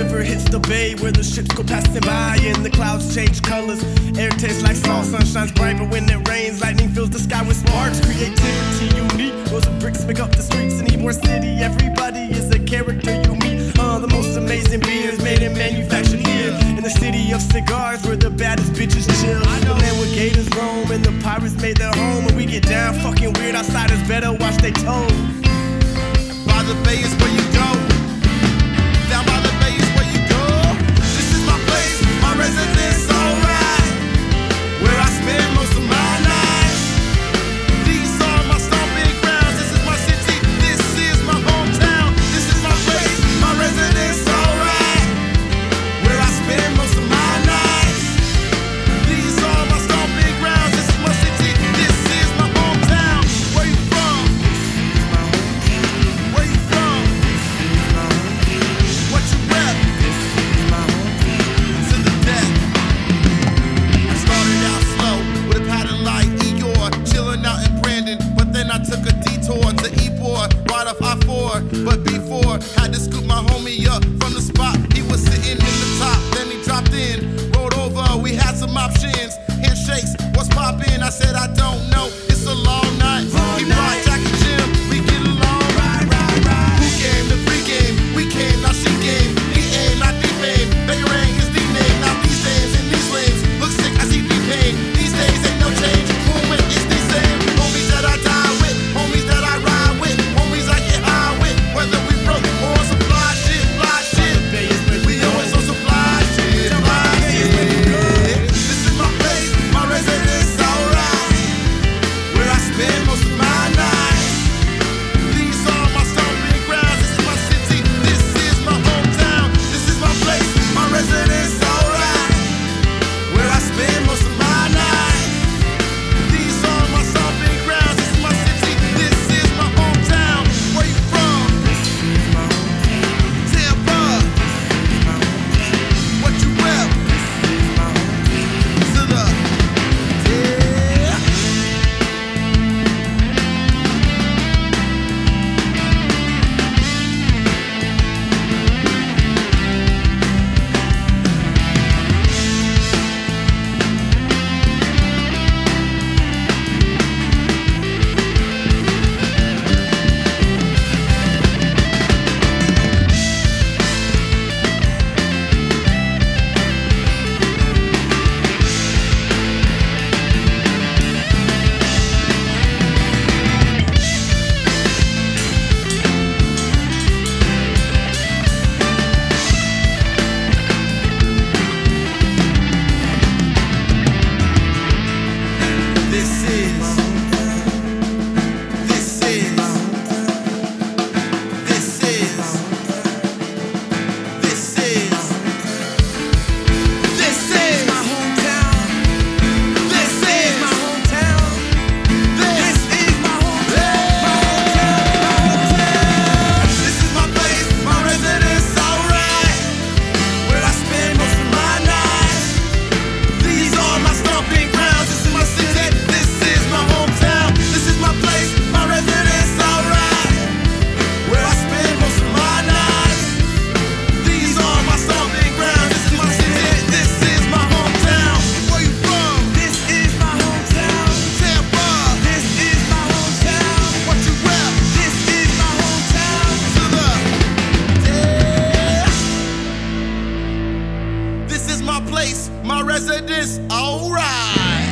river hits the bay where the ships go passing by and the clouds change colors. Air tastes like salt, sun shines bright, but when it rains, lightning fills the sky with sparks. Creativity unique, rows of bricks make up the streets in Ybor City. Everybody is a character you meet. The most amazing beers made and manufactured here in the city of cigars where the baddest bitches chill. The land where gators roam and the pirates made their home. When we get down fucking weird, outsiders better watch they toes. By the bay is where you go. Down by the bay is where you go. This is my place, my residence, alright. Where I spend most of my nights. These are my stomping grounds. This is my city, this is my hometown. This is my place, my residence, alright. Where I spend most of my nights. These are my stomping grounds. This is my city, this is my hometown. Where you from? Where you from? What you rep? To the death. I started out slow with a pattern like Eeyore, chilling out in Brandon, but then I took a detour to Ybor, right off I-4. But before, had to scoop my homie up from the spot. He was sitting in the top, then he dropped in, rolled over. We had some options, handshakes, what's poppin'? I said I don't know. It's a long night. He brought Jack and Jim, we get along. Who came? The pre-game, we came, now she game. He aim, not the fame. Bangarang is the name. Now these days in these lanes, look sick, I see the pain. These days ain't no change. Movement is the same. Homies that I die with, homies that I ride with, homies I get high with. Whether we broke or on some fly shit, we always on some fly shit, This is my place, my residence, alright. Where I spend most of my nights. These are my stomping grounds. This is my city, this is my hometown. This is my place, my residence, alright. Where I spend most of my nights. These are my stomping grounds. This is my city, this is my hometown. Where you from? Tampa. What you rep? To the yeah. This is my place, my residence, alright.